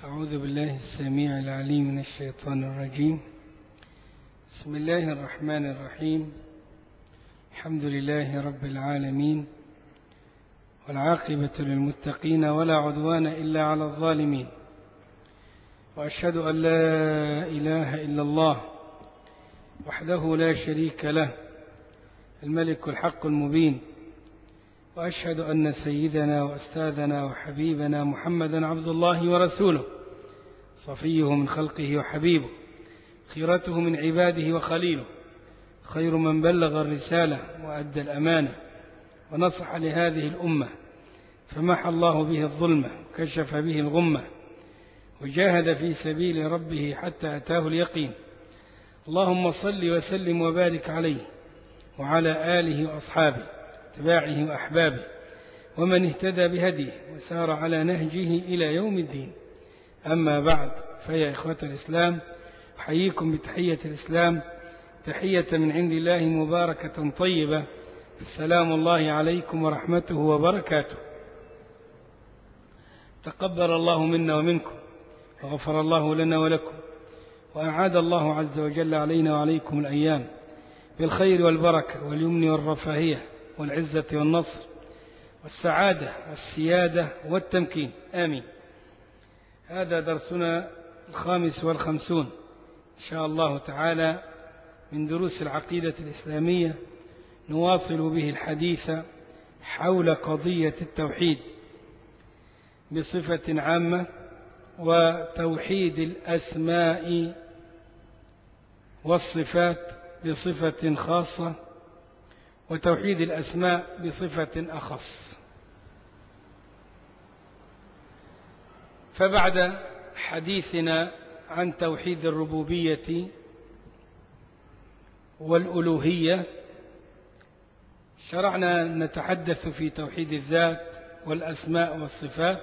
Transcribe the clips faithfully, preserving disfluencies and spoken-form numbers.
أعوذ بالله السميع العليم من الشيطان الرجيم. بسم الله الرحمن الرحيم. الحمد لله رب العالمين، والعاقبة للمتقين ولا عدوان إلا على الظالمين، وأشهد أن لا إله إلا الله وحده لا شريك له الملك الحق المبين، وأشهد أن سيدنا وأستاذنا وحبيبنا محمدا عبد الله ورسوله، صفيه من خلقه وحبيبه، خيرته من عباده وخليله، خير من بلغ الرسالة وأدى الأمانة ونصح لهذه الأمة، فمحى الله به الظلمة وكشف به الغمة، وجاهد في سبيل ربه حتى أتاه اليقين. اللهم صل وسلم وبارك عليه وعلى آله وأصحابه اتباعه وأحبابه ومن اهتدى بهديه وسار على نهجه إلى يوم الدين. أما بعد، فيا إخوة الإسلام، أحييكم بتحية الإسلام، تحية من عند الله مباركة طيبة. السلام الله عليكم ورحمته وبركاته. تقبل الله منا ومنكم، وغفر الله لنا ولكم، وأعاد الله عز وجل علينا وعليكم الأيام بالخير والبركة واليمن والرفاهية والعزة والنصر والسعادة والسيادة والتمكين، آمين. هذا درسنا الخامس والخمسون إن شاء الله تعالى من دروس العقيدة الإسلامية، نواصل به الحديث حول قضية التوحيد بصفة عامة، وتوحيد الأسماء والصفات بصفة خاصة، وتوحيد الأسماء بصفة أخص. فبعد حديثنا عن توحيد الربوبية والألوهية، شرعنا نتحدث في توحيد الذات والأسماء والصفات،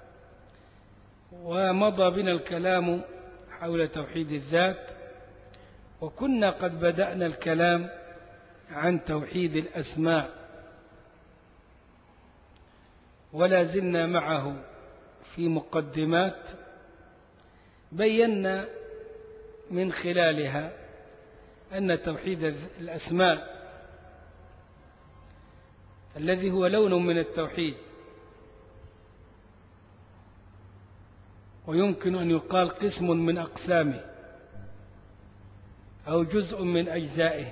ومضى بنا الكلام حول توحيد الذات، وكنا قد بدأنا الكلام عن توحيد الأسماء، ولا زلنا معه في مقدمات بينا من خلالها أن توحيد الأسماء الذي هو لون من التوحيد، ويمكن أن يقال قسم من أقسامه أو جزء من أجزائه،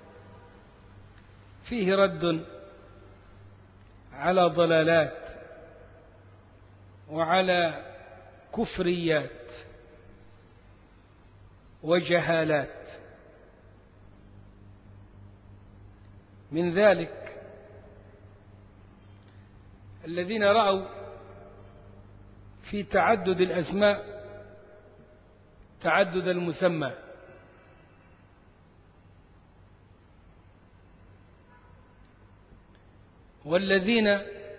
فيه رد على ضلالات وعلى كفريات وجهالات. من ذلك الذين رأوا في تعدد الأسماء تعدد المسمى، والذين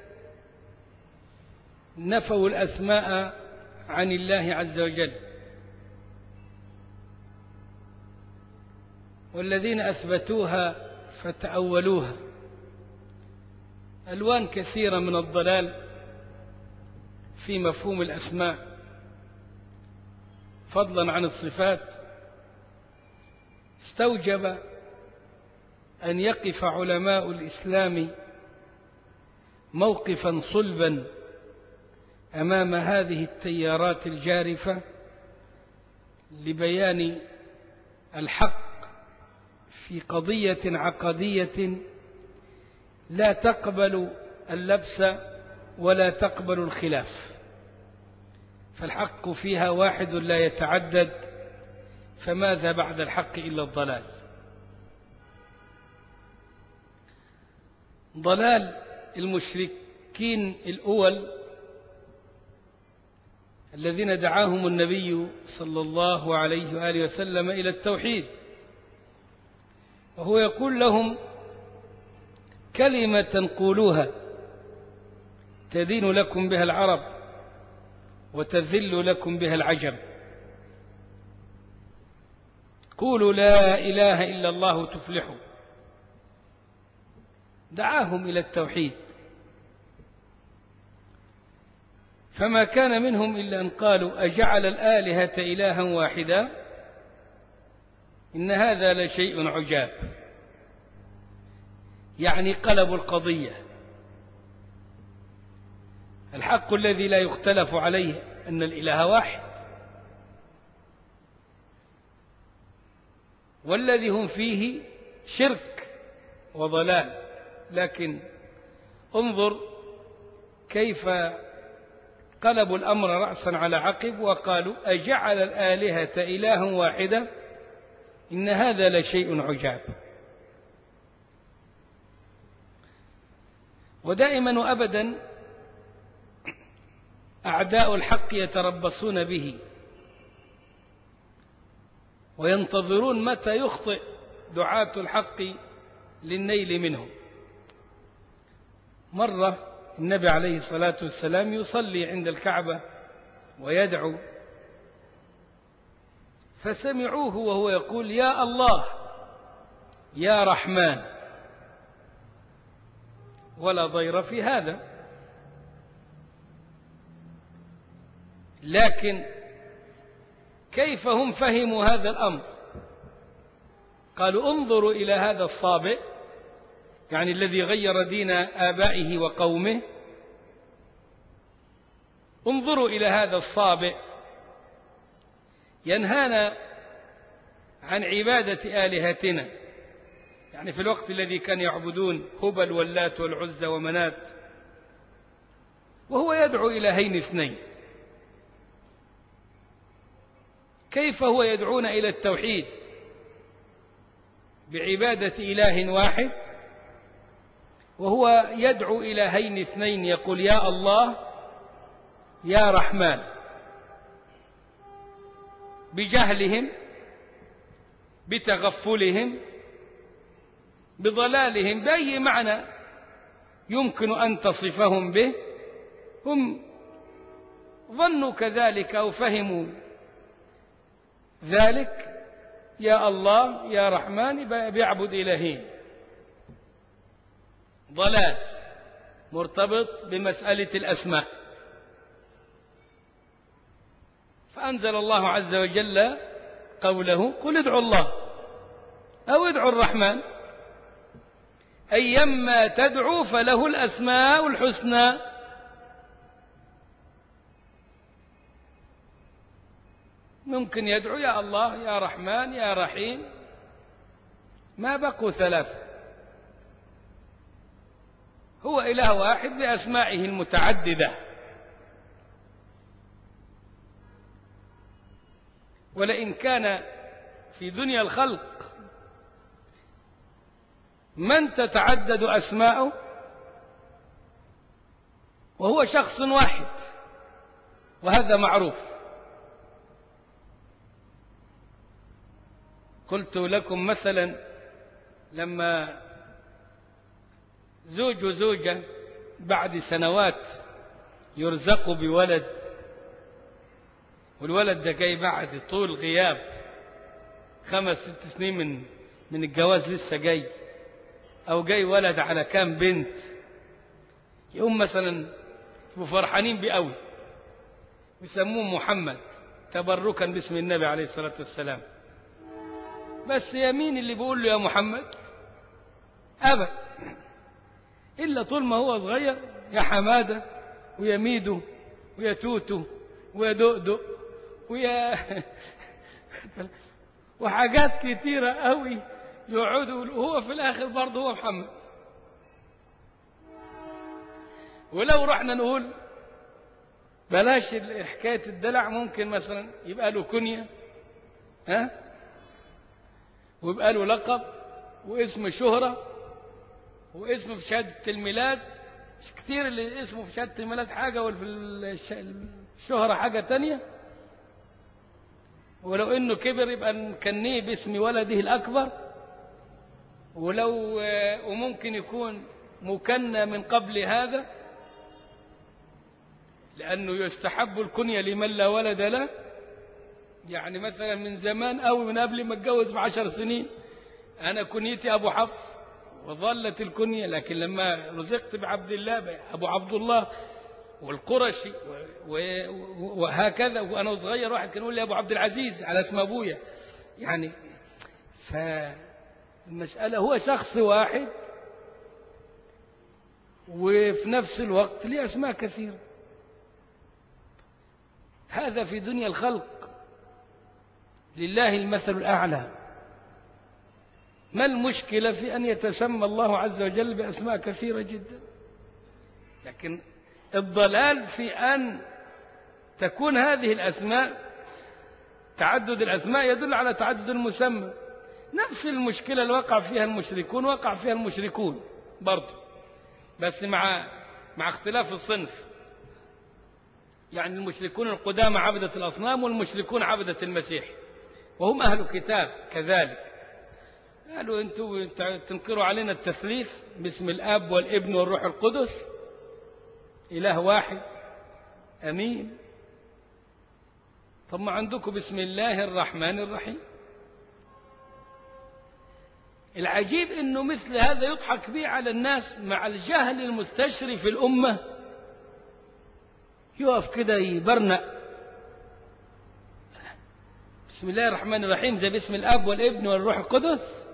نفوا الأسماء عن الله عز وجل، والذين أثبتوها فتأولوها. ألوان كثيرة من الضلال في مفهوم الأسماء فضلا عن الصفات، استوجب أن يقف علماء الإسلام موقفا صلبا أمام هذه التيارات الجارفة لبيان الحق في قضية عقدية لا تقبل اللبس ولا تقبل الخلاف، فالحق فيها واحد لا يتعدد، فماذا بعد الحق إلا الضلال؟ ضلال المشركين الأول الذين دعاهم النبي صلى الله عليه وآله وسلم إلى التوحيد، وهو يقول لهم كلمة قولوها تدين لكم بها العرب وتذل لكم بها العجم، قولوا لا إله إلا الله تفلحوا. دعاهم إلى التوحيد، فما كان منهم إلا أن قالوا أجعل الآلهة إلها واحدا إن هذا لشيء عجاب. يعني قلبوا القضية. الحق الذي لا يختلف عليه أن الإله واحد، والذي هم فيه شرك وضلال. لكن انظر كيف قلبوا الأمر رأسا على عقب وقالوا أجعل الآلهة إلها واحدا إن هذا لشيء عجاب. ودائما وأبدا أعداء الحق يتربصون به وينتظرون متى يخطئ دعاة الحق للنيل منهم. مرة النبي عليه الصلاة والسلام يصلي عند الكعبة ويدعو، فسمعوه وهو يقول يا الله يا رحمن، ولا ضير في هذا. لكن كيف هم فهموا هذا الأمر؟ قالوا انظروا إلى هذا الصابئ، يعني الذي غير دين آبائه وقومه، انظروا إلى هذا الصابئ ينهانا عن عبادة آلهتنا، يعني في الوقت الذي كان يعبدون هبل واللات والعزى ومنات، وهو يدعو إلهين اثنين. كيف هو يدعون إلى التوحيد بعبادة إله واحد وهو يدعو إلهين اثنين، يقول يا الله يا رحمن؟ بجهلهم، بتغفلهم، بضلالهم، بأي معنى يمكن أن تصفهم به. هم ظنوا كذلك أو فهموا ذلك، يا الله يا رحمن بيعبد إلهين. ضلال مرتبط بمسألة الأسماء. فأنزل الله عز وجل قوله قل ادعوا الله أو ادعوا الرحمن أيما تدعوا فله الأسماء الحسنى. ممكن يدعو يا الله يا رحمن يا رحيم، ما بقوا ثلاثة. هو إله واحد بأسمائه المتعددة. ولئن كان في دنيا الخلق من تتعدد أسماؤه وهو شخص واحد، وهذا معروف. قلت لكم مثلا لما زوج وزوجة بعد سنوات يرزقوا بولد، والولد ده جاي بعد طول غياب خمس ست سنين من من الجواز لسه جاي، أو جاي ولد على كام بنت، يقوم مثلا يبقوا فرحانين بيه قوي ويسموه محمد تبركا باسم النبي عليه الصلاة والسلام. بس يمين اللي بيقول له يا محمد أبدا، إلا طول ما هو صغير يا حمادة ويا ميدو ويا توتو ويا دؤدؤ ويا وحاجات كتيرة قوي يقعدوا، وهو في الآخر برضه هو محمد. ولو رحنا نقول بلاش حكاية الدلع، ممكن مثلا يبقى له كنية، ها، ويبقى له لقب واسم شهرة واسم في شهادة الميلاد. كتير اللي اسمه في شهادة الميلاد حاجة وفي الشهرة حاجة تانية. ولو انه كبر يبقى نكنيه باسم ولده الأكبر، ولو وممكن يكون مكنى من قبل هذا، لأنه يستحب الكنية لمن لا ولد له. يعني مثلا من زمان أو من قبل ما اتجوز بعشر سنين أنا كنيتي أبو حفص وظلت الكنية، لكن لما رزقت بعبد الله أبو عبد الله والقرشي وهكذا. وأنا صغير واحد كان يقول لي أبو عبد العزيز على اسم أبويا. يعني فالمسألة هو شخص واحد وفي نفس الوقت ليه أسماء كثيرة. هذا في دنيا الخلق، لله المثل الأعلى. ما المشكلة في أن يتسمى الله عز وجل بأسماء كثيرة جدا؟ لكن الضلال في أن تكون هذه الأسماء، تعدد الأسماء يدل على تعدد المسمى. نفس المشكلة اللي وقع فيها المشركون وقع فيها المشركون برضه، بس مع مع اختلاف الصنف. يعني المشركون القدامى عبدة الأصنام، والمشركون عبدة المسيح، وهم أهل كتاب كذلك. قالوا أنتوا تنكروا علينا التثليث باسم الآب والابن والروح القدس، إله واحد أمين. طب ما عندكم بسم الله الرحمن الرحيم. العجيب أنه مثل هذا يضحك به على الناس مع الجهل المستشري في الأمة. يقف كده يبرنق بسم الله الرحمن الرحيم زي باسم الأب والابن والروح القدس.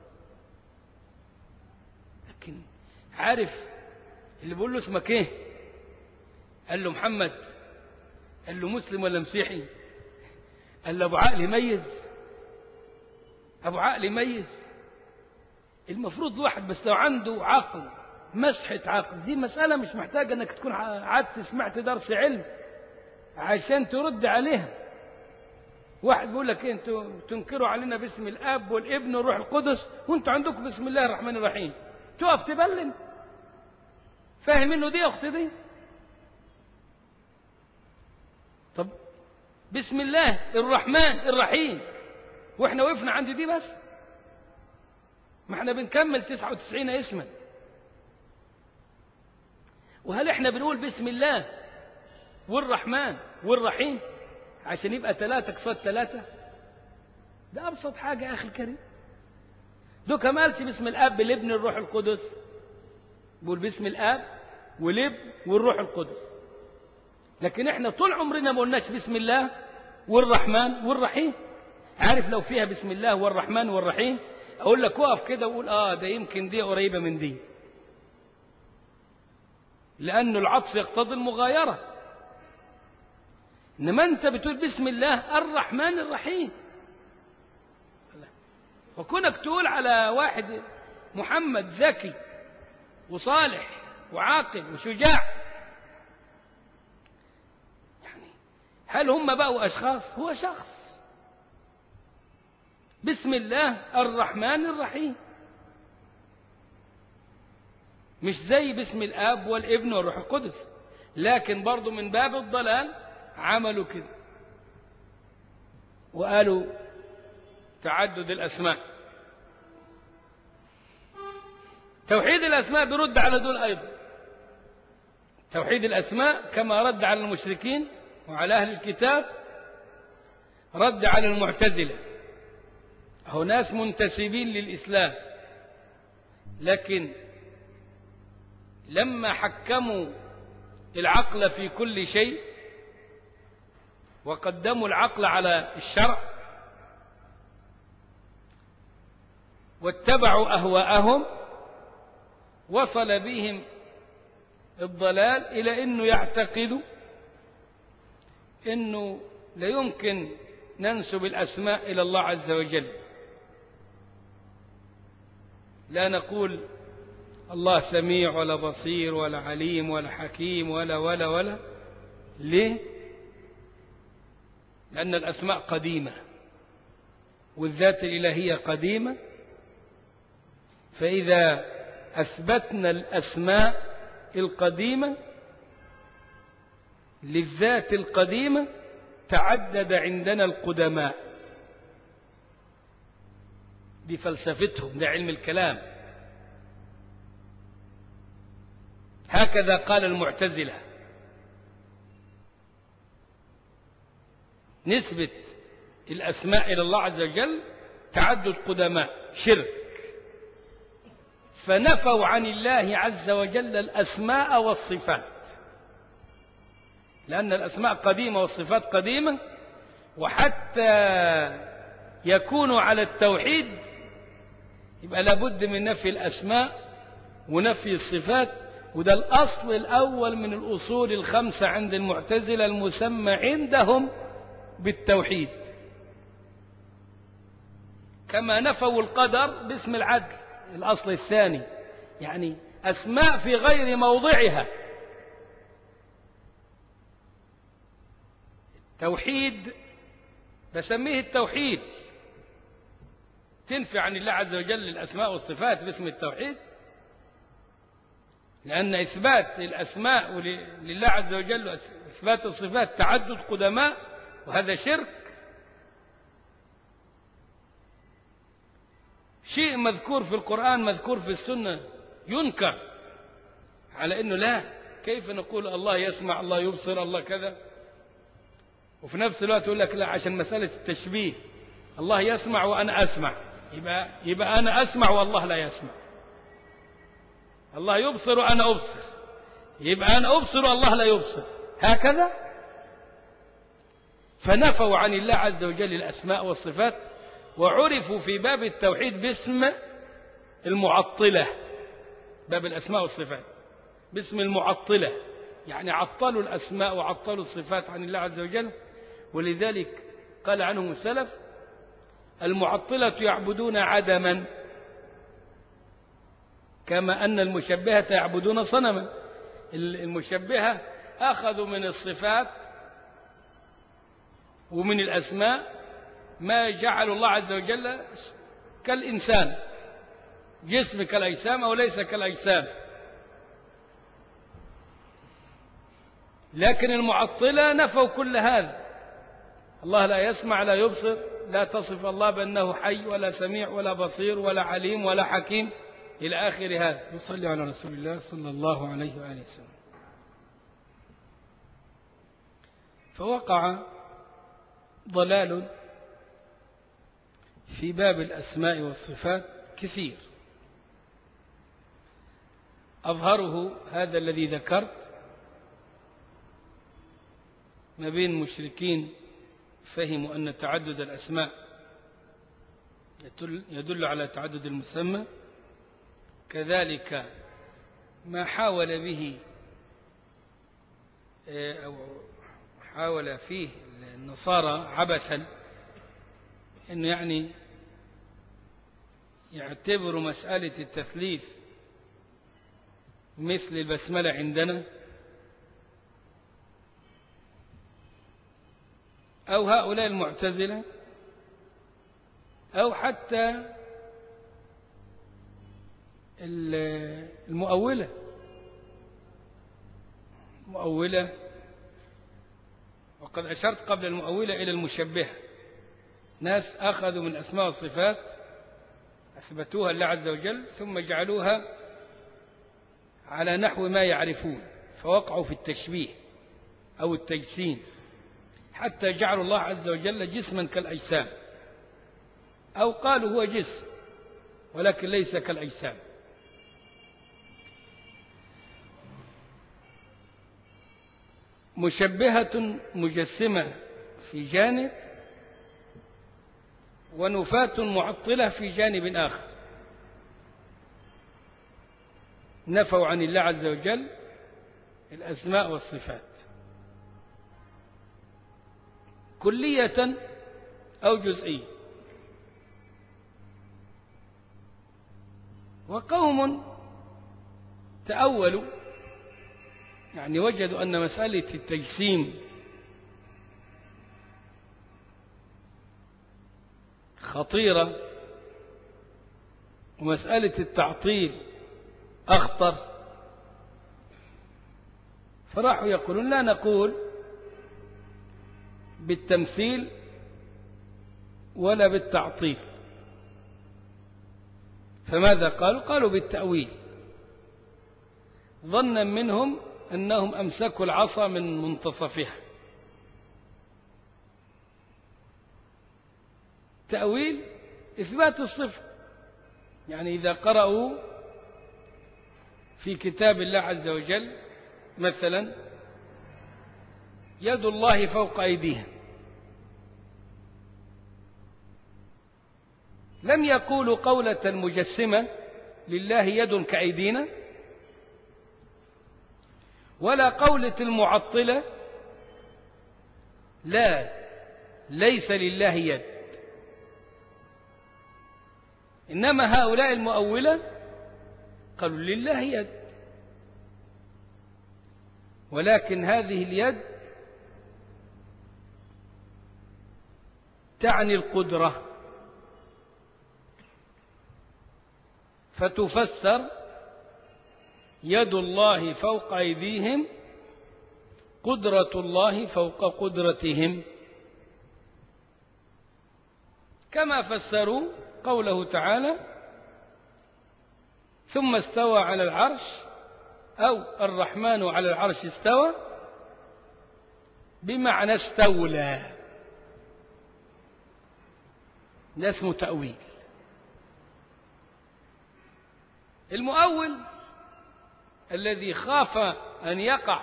لكن عارف اللي بيقول له اسمك ايه؟ قال له محمد. قال له مسلم ولا مسيحي؟ قال له أبو عقل يميز. أبو عقل يميز. المفروض واحد بس لو عنده عقل، مسحة عقل، دي مسألة مش محتاجة انك تكون قعدت سمعت درس علم عشان ترد عليها. واحد بيقول لك إيه انتوا تنكروا علينا باسم الاب والابن والروح القدس وانتوا عندكم بسم الله الرحمن الرحيم، تقف تبلم؟ فاهم انه دي اخت دي؟ طب بسم الله الرحمن الرحيم واحنا وقفنا عند دي بس؟ ما احنا بنكمل تسعة وتسعين اسما. وهل احنا بنقول بسم الله والرحمن والرحيم عشان يبقى ثلاثة قصاد ثلاثة؟ ده أبسط حاجة يا أخي الكريم. ده كمالش باسم الأب الابن الروح القدس، بقول باسم الأب والابن والروح القدس. لكن احنا طول عمرنا ما قلناش بسم الله والرحمن والرحيم. عارف لو فيها بسم الله والرحمن والرحيم أقول لك وقف كده وقول آه ده يمكن دي قريبة من دي، لأن العطف يقتضي المغايرة. إنما أنت بتقول بسم الله الرحمن الرحيم، وكونك تقول على واحد محمد ذكي وصالح وعاقل وشجاع، يعني هل هم بقوا أشخاص؟ هو شخص. بسم الله الرحمن الرحيم، مش زي باسم الآب والابن والروح القدس. لكن برضو من باب الضلال عملوا كده وقالوا تعدد الأسماء. توحيد الأسماء برد على دول أيضا. توحيد الأسماء كما رد على المشركين وعلى أهل الكتاب رد على المعتزلة. هو ناس منتسبين للإسلام، لكن لما حكموا العقل في كل شيء وقدموا العقل على الشرع واتبعوا أهواءهم وصل بهم الضلال إلى أنه يعتقدوا أنه لا يمكن ننسب الأسماء إلى الله عز وجل. لا نقول الله سميع ولا بصير ولا عليم ولا حكيم ولا ولا ولا. ليه؟ لأن الأسماء قديمة والذات الإلهية قديمة، فإذا أثبتنا الأسماء القديمة للذات القديمة تعدد عندنا القدماء. دي فلسفتهم، ده علم الكلام. هكذا قال المعتزلة. نسبة الأسماء إلى الله عز وجل تعدد قدماء، شرك. فنفوا عن الله عز وجل الأسماء والصفات. لأن الأسماء قديمة والصفات قديمة، وحتى يكونوا على التوحيد يبقى لابد من نفي الأسماء ونفي الصفات. وده الأصل الأول من الأصول الخمسة عند المعتزلة المسمى عندهم بالتوحيد، كما نفوا القدر باسم العدل. الأصل الثاني يعني أسماء في غير موضعها. توحيد بسميه التوحيد، تنفي عن الله عز وجل الأسماء والصفات باسم التوحيد، لأن إثبات الأسماء لله عز وجل وإثبات الصفات تعدد قدماء، وهذا شرك. شيء مذكور في القرآن مذكور في السنة ينكر على أنه لا، كيف نقول الله يسمع الله يبصر الله كذا، وفي نفس الوقت يقول لك لا عشان مسألة التشبيه، الله يسمع وأنا أسمع، يبقى, يبقى أنا أسمع والله لا يسمع. الله يبصر وأنا أبصر، يبقى أنا أبصر والله لا يبصر، هكذا. فنفوا عن الله عز وجل الأسماء والصفات، وعرفوا في باب التوحيد باسم المعطلة، باب الأسماء والصفات باسم المعطلة، يعني عطلوا الأسماء وعطلوا الصفات عن الله عز وجل. ولذلك قال عنهم السلف: المعطلة يعبدون عدما كما أن المشبهة يعبدون صنما. المشبهة أخذوا من الصفات ومن الأسماء ما جعل الله عز وجل كالإنسان، جسم كالأجسام أو ليس كالأجسام. لكن المعطلة نفوا كل هذا، الله لا يسمع لا يبصر، لا تصف الله بأنه حي ولا سميع ولا بصير ولا عليم ولا حكيم إلى آخر هذا. نصلي على رسول الله صلى الله عليه وآله وسلم. فوقع ضلال في باب الأسماء والصفات كثير، أظهره هذا الذي ذكرت ما بين مشركين فهموا أن تعدد الأسماء يدل على تعدد المسمى، كذلك ما حاول به أو حاول فيه النصارى عبثا أنه يعني يعتبروا مسألة التثليث مثل البسملة عندنا، أو هؤلاء المعتزلة، أو حتى المؤولة مؤولة وقد أشرت قبل المؤولة إلى المشبهة، ناس أخذوا من أسماء والصفات أثبتوها لله عز وجل ثم جعلوها على نحو ما يعرفون، فوقعوا في التشبيه أو التجسيم، حتى جعلوا الله عز وجل جسما كالأجسام، أو قالوا هو جسم ولكن ليس كالأجسام. مشبهة مجسمة في جانب، ونفاة معطلة في جانب آخر، نفوا عن الله عز وجل الأسماء والصفات كلية أو جزئية. وقوم تأولوا، يعني وجدوا أن مسألة التجسيم خطيرة ومسألة التعطيل أخطر، فراحوا يقولون لا نقول بالتمثيل ولا بالتعطيل. فماذا قالوا؟ قالوا بالتأويل، ظنا منهم أنهم أمسكوا العصا من منتصفها. تأويل إثبات الصفة، يعني إذا قرأوا في كتاب الله عز وجل مثلا يد الله فوق أيديهم. لم يقولوا قولة المجسمة لله يد كأيدينا، ولا قولة المعطلة لا ليس لله يد. إنما هؤلاء المؤولة قالوا لله يد، ولكن هذه اليد تعني القدرة، فتفسر يد الله فوق أيديهم قدرة الله فوق قدرتهم، كما فسروا قوله تعالى ثم استوى على العرش، أو الرحمن على العرش استوى، بمعنى استولى. ده اسمه تأويل. المؤول الذي خاف أن يقع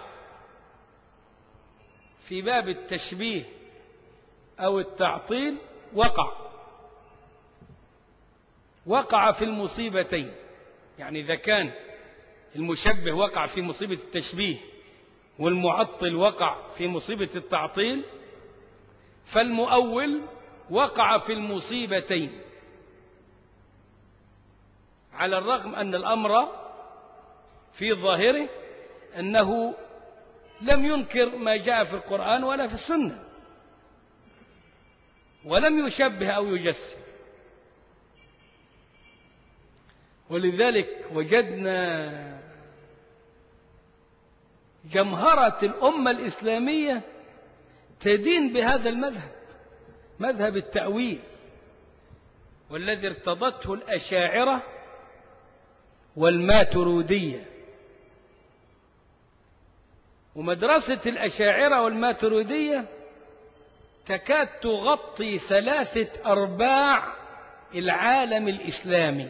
في باب التشبيه أو التعطيل وقع وقع في المصيبتين. يعني إذا كان المشبه وقع في مصيبة التشبيه والمعطل وقع في مصيبة التعطيل، فالمؤول وقع في المصيبتين، على الرغم أن الأمر في ظاهره أنه لم ينكر ما جاء في القرآن ولا في السنة، ولم يشبه أو يجسم. ولذلك وجدنا جمهرة الأمة الإسلامية تدين بهذا المذهب، مذهب التأويل، والذي ارتضته الأشاعرة والماترودية. ومدرسة الأشاعرة والماترودية تكاد تغطي ثلاثة أرباع العالم الإسلامي،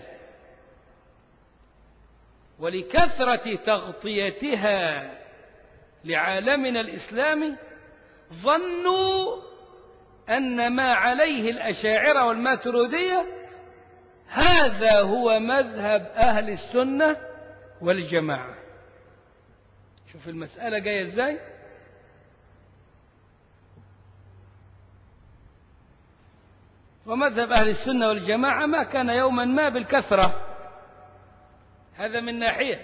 ولكثرة تغطيتها لعالمنا الإسلامي ظنوا أن ما عليه الأشاعرة والماترودية هذا هو مذهب أهل السنة والجماعة. شوف المسألة جاية إزاي. ومذهب أهل السنة والجماعة ما كان يوما ما بالكثرة، هذا من ناحية.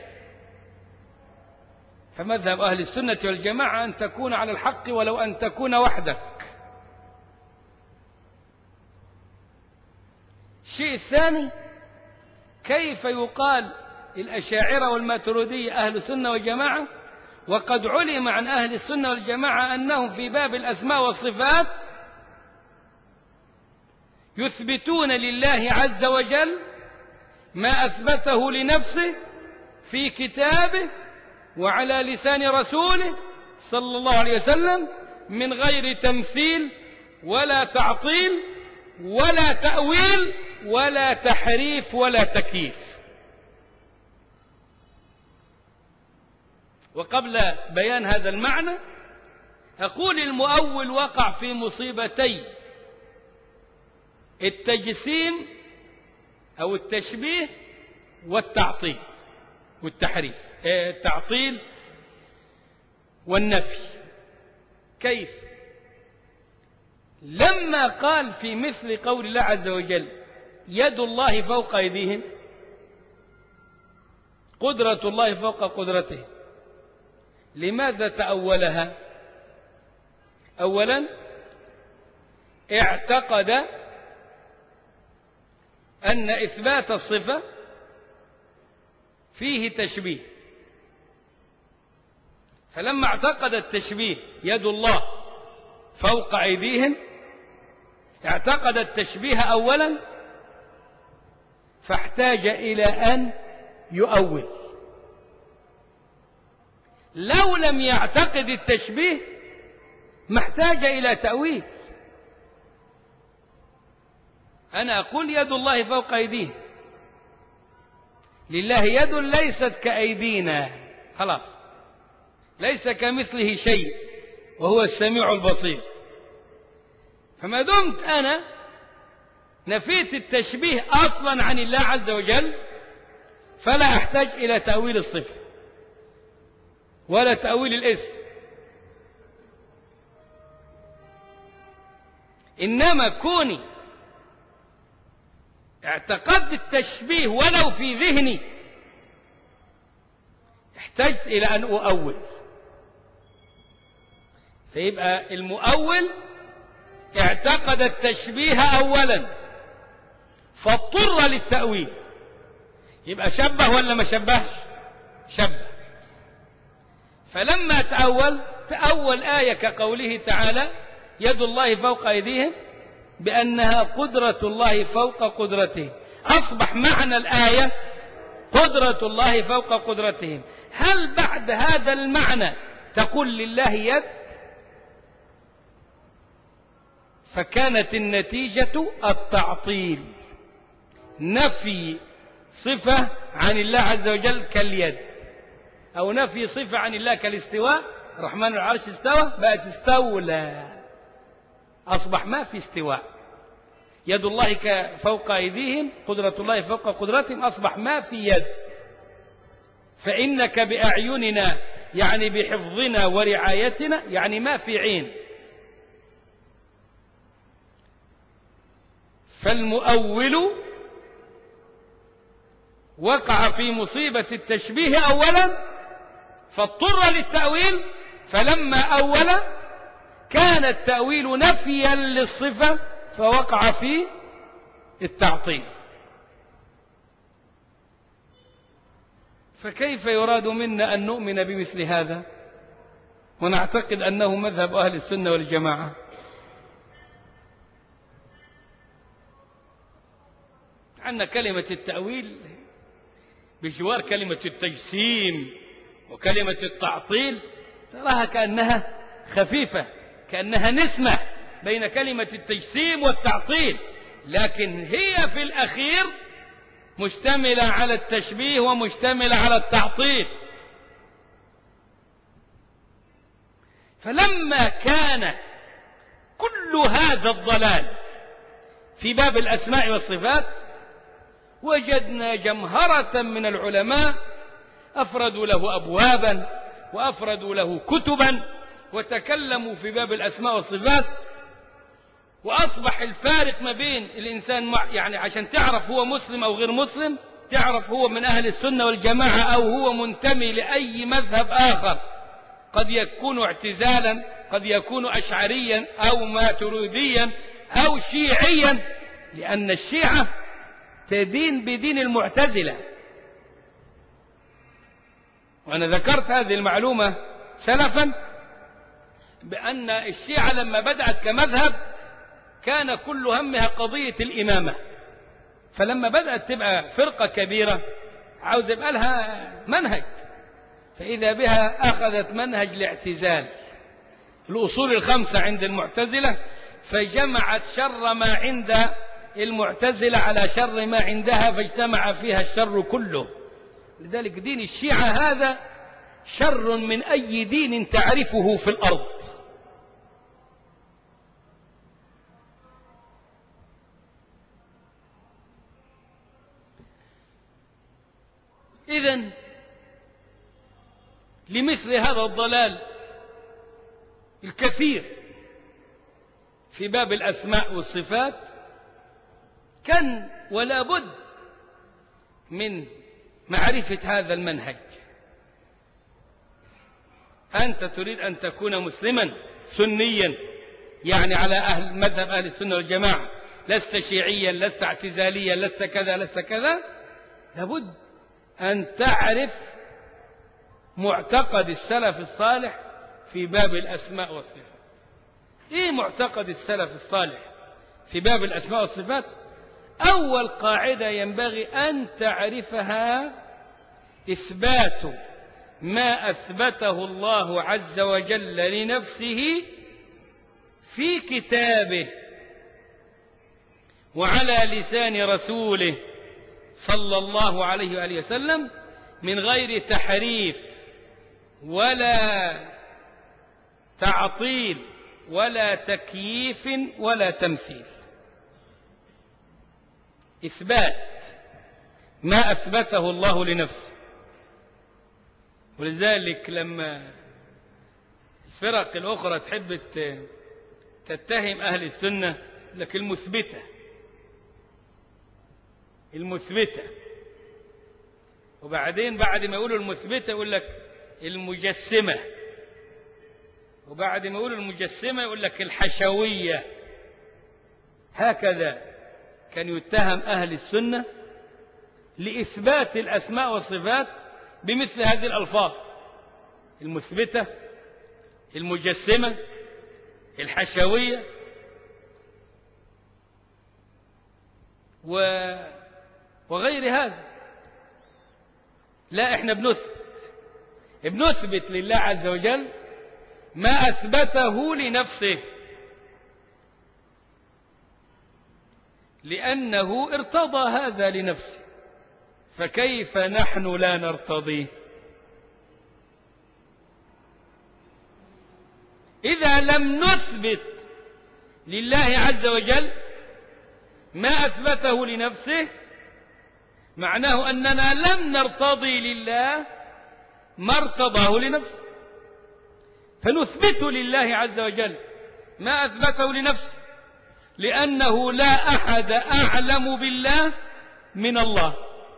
فمذهب أهل السنة والجماعة أن تكون على الحق ولو أن تكون وحدك. الشيء الثاني، كيف يقال الأشاعرة والماترودية أهل السنة والجماعة وقد علم عن أهل السنة والجماعة أنهم في باب الأسماء والصفات يثبتون لله عز وجل ما أثبته لنفسه في كتابه وعلى لسان رسوله صلى الله عليه وسلم من غير تمثيل ولا تعطيل ولا تأويل ولا تحريف ولا تكييف. وقبل بيان هذا المعنى أقول المؤول وقع في مصيبتي التجسيم أو التشبيه والتعطيل والتحريف، التعطيل والنفي. كيف؟ لما قال في مثل قول الله عز وجل يد الله فوق أيديهم، قدرة الله فوق قدرته، لماذا تأولها؟ أولا اعتقد أن إثبات الصفة فيه تشبيه، فلما اعتقد التشبيه يد الله فوق أيديهم اعتقد التشبيه أولا، فاحتاج إلى أن يؤول. لو لم يعتقد التشبيه ما احتاج إلى تأويل. أنا أقول يد الله فوق أيديه، لله يد ليست كأيدينا، خلاص، ليس كمثله شيء وهو السميع البصير. فما دمت أنا نفيت التشبيه أصلا عن الله عز وجل فلا أحتاج إلى تأويل الصفة ولا تأويل الاسم، إنما كوني اعتقدت التشبيه ولو في ذهني احتجت إلى أن أؤول. فيبقى المؤول اعتقد التشبيه أولا فاضطر للتأويل، يبقى شبه ولا ما شبهش؟ شبه. فلما تأول تأول آية كقوله تعالى يد الله فوق أيديهم بأنها قدرة الله فوق قدرتهم، أصبح معنى الآية قدرة الله فوق قدرتهم. هل بعد هذا المعنى تقول لله يد؟ فكانت النتيجة التعطيل، نفي صفة عن الله عز وجل كاليد، أو نفي صفة عن الله كالاستواء. الرحمن العرش استوى، بقت استولى، أصبح ما في استواء. يد الله فوق أيديهم، قدرة الله فوق قدرتهم، أصبح ما في يد. فإنك بأعيننا يعني بحفظنا ورعايتنا، يعني ما في عين. فالمؤول وقع في مصيبة التشبيه أولا فاضطر للتأويل، فلما أول كان التأويل نفيا للصفة فوقع في التعطيل. فكيف يراد منا أن نؤمن بمثل هذا ونعتقد أنه مذهب أهل السنة والجماعة؟ عندنا كلمة التأويل بجوار كلمة التجسيم وكلمة التعطيل، تراها كأنها خفيفة، كأنها نسمة بين كلمة التجسيم والتعطيل، لكن هي في الأخير مشتملة على التشبيه ومشتملة على التعطيل. فلما كان كل هذا الضلال في باب الأسماء والصفات وجدنا جمهرة من العلماء أفردوا له أبوابا وأفردوا له كتبا وتكلموا في باب الأسماء والصفات، وأصبح الفارق ما بين الإنسان مع يعني عشان تعرف هو مسلم أو غير مسلم، تعرف هو من أهل السنة والجماعة أو هو منتمي لأي مذهب آخر، قد يكون اعتزالا، قد يكون أشعريا أو ماتريديا أو شيعيا، لأن الشيعة تدين بدين المعتزلة. وأنا ذكرت هذه المعلومة سلفا بأن الشيعة لما بدأت كمذهب كان كل همها قضية الإمامة، فلما بدأت تبقى فرقة كبيرة عاوز يبقى لها منهج، فإذا بها أخذت منهج الاعتزال، الأصول الخمسة عند المعتزلة، فجمعت شر ما عند المعتزلة على شر ما عندها، فاجتمع فيها الشر كله. لذلك دين الشيعة هذا شر من أي دين تعرفه في الأرض. إذن لمثل هذا الضلال الكثير في باب الأسماء والصفات كان ولا بد من معرفة هذا المنهج. أنت تريد أن تكون مسلما سنيا، يعني على أهل مذهب أهل السنة والجماعة، لست شيعيا، لست اعتزاليا، لست كذا لست كذا، لابد أن تعرف معتقد السلف الصالح في باب الأسماء والصفات. إيه معتقد السلف الصالح في باب الأسماء والصفات؟ أول قاعدة ينبغي أن تعرفها إثبات ما أثبته الله عز وجل لنفسه في كتابه وعلى لسان رسوله صلى الله عليه وآله وسلم من غير تحريف ولا تعطيل ولا تكييف ولا تمثيل، إثبات ما أثبته الله لنفسه. ولذلك لما الفرق الأخرى تحب تتهم أهل السنة لك المثبتة المثبتة وبعدين بعد ما يقولوا المثبتة يقول لك المجسمة، وبعد ما يقولوا المجسمة يقول لك الحشوية. هكذا كان يتهم أهل السنة لإثبات الأسماء والصفات بمثل هذه الألفاظ: المثبتة، المجسمة، الحشوية. وغير هذا. لا، احنا بنثبت بنثبت لله عز وجل ما أثبته لنفسه، لأنه ارتضى هذا لنفسه، فكيف نحن لا نرتضيه؟ إذا لم نثبت لله عز وجل ما أثبته لنفسه معناه أننا لم نرتضي لله ما ارتضاه لنفسه. فنثبت لله عز وجل ما أثبته لنفسه، لأنه لا أحد أعلم بالله من الله.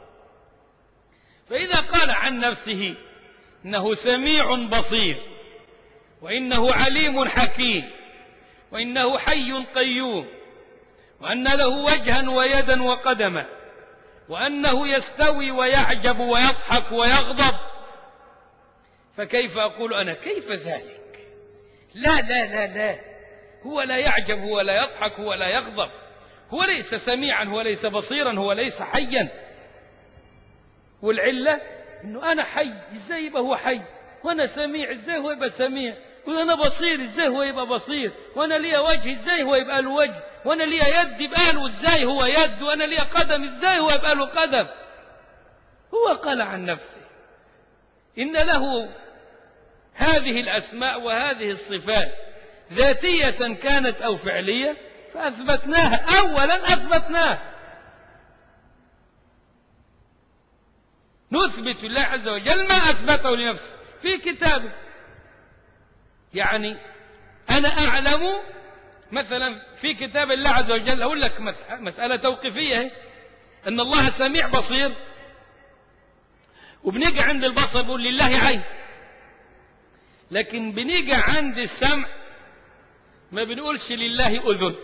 فإذا قال عن نفسه إنه سميع بصير، وإنه عليم حكيم، وإنه حي قيوم، وأن له وجها ويدا وقدما، وأنه يستوي ويعجب ويضحك ويغضب، فكيف أقول أنا كيف ذلك؟ لا لا لا لا، هو لا يعجب ولا يضحك ولا يغضب، هو ليس سميعا، هو ليس بصيرا، هو ليس حيا. والعلة إنه أنا حي، إزاي يبقى هو حي؟ وأنا سميع، إزاي هو يبقى سميع؟ وأنا بصير، إزاي هو يبقى بصير؟ وأنا لي وجه، إزاي هو يبقى له وجه؟ وأنا لي يد، يبقى له إزاي هو يد؟ وأنا لي قدم، إزاي هو يبقى له قدم؟ هو قال عن نفسه إن له هذه الأسماء وهذه الصفات ذاتية كانت أو فعلية، فأثبتناها. أولا أثبتناها، نثبت الله عز وجل ما أثبته لنفسه في كتابه. يعني أنا أعلم مثلا في كتاب الله عز وجل، أقول لك مسألة توقيفية، أن الله سميع بصير، وبنيجي عند البصر بقول لله عين، لكن بنيجي عند السمع ما بنقولش لله أذن.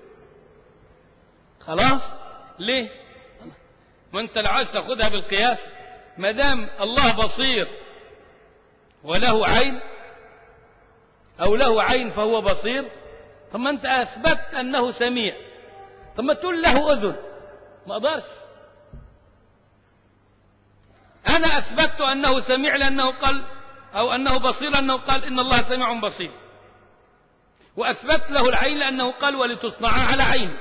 خلاص؟ ليه؟ ما أنت لو عايز تاخدها بالقياس، ما دام الله بصير وله عين أو له عين فهو بصير، طب ما أنت أثبت أنه سميع، طب ما تقول له أذن. ما أقدرش. أنا أثبت أنه سميع لأنه قال، أو أنه بصير لأنه قال إن الله سميع بصير، وأثبت له العين لأنه قال ولتصنع على عين،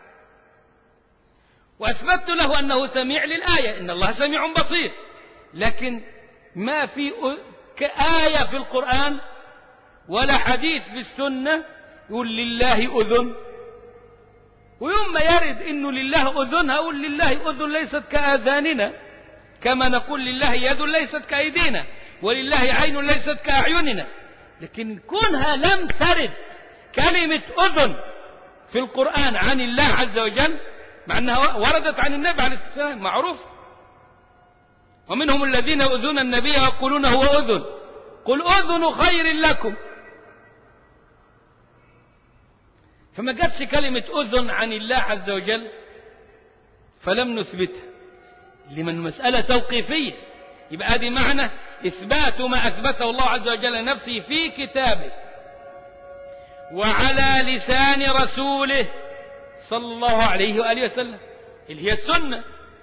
وأثبت له أنه سميع للآية إن الله سميع بصير. لكن ما في آية في القرآن ولا حديث في السنة يقول لله أذن. ويوم ما يرد إنه لله أذن هقول لله أذن ليست كآذاننا، كما نقول لله يد ليست كأيدينا، ولله عين ليست كأعيننا. لكن كونها لم ترد كلمة أذن في القرآن عن الله عز وجل، مع أنها وردت عن النبي عليه الصلاة والسلام معروف: ومنهم الذين يؤذون النبي ويقولون هو أذن، قل أذن خير لكم. فما جاتش كلمة أذن عن الله عز وجل فلم نثبتها، لمن مسألة توقيفية. يبقى هذه معنى إثبات ما أثبته الله عز وجل لنفسه في كتابه وعلى لسان رسوله صلى الله عليه وآله وسلم، اللي هي السنة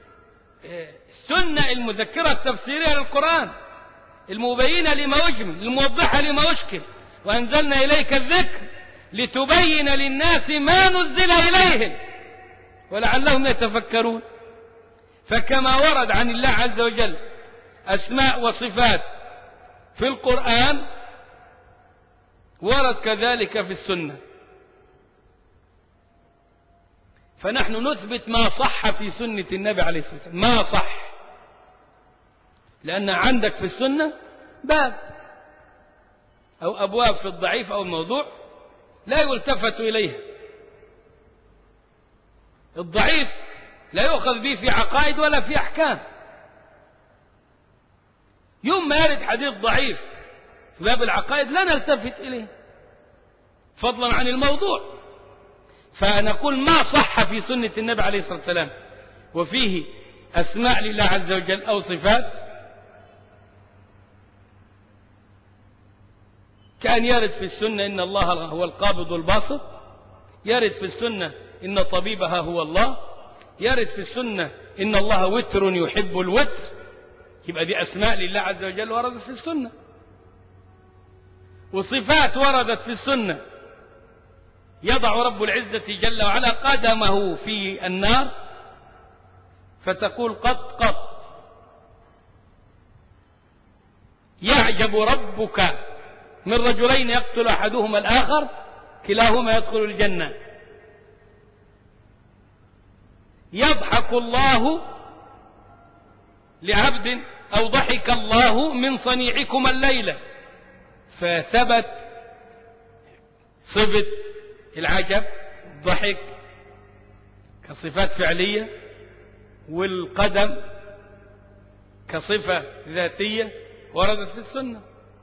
السنة المذكرة التفسيرية للقرآن، المبينة لما أجمل، الموضحة لما أشكل. وأنزلنا إليك الذكر لتبين للناس ما نزل إليهم ولعلهم يتفكرون. فكما ورد عن الله عز وجل أسماء وصفات في القرآن، ورد كذلك في السنة. فنحن نثبت ما صح في سنة النبي عليه الصلاة والسلام، ما صح، لأن عندك في السنة باب أو أبواب في الضعيف أو الموضوع لا يلتفت إليها. الضعيف لا يؤخذ به في عقائد ولا في أحكام. يوم ما يرد حديث ضعيف في باب العقائد لا نلتفت إليه فضلا عن الموضوع. فنقول ما صح في سنة النبي عليه الصلاة والسلام وفيه أسماء لله عز وجل أو صفات، كأن يرد في السنة إن الله هو القابض الباسط، يرد في السنة إن طبيبها هو الله، يرد في السنة إن الله وتر يحب الوتر. يبقى دي أسماء لله عز وجل وردت في السنة. وصفات وردت في السنة، يضع رب العزة جل وعلا قدمه في النار فتقول قط قط، يعجب ربك من رجلين يقتل أحدهما الآخر كلاهما يدخل الجنة، يضحك الله لعبد أو ضحك الله من صنيعكم الليلة. فثبت صفة العجب الضحك كصفات فعلية، والقدم كصفة ذاتية وردت في السنة.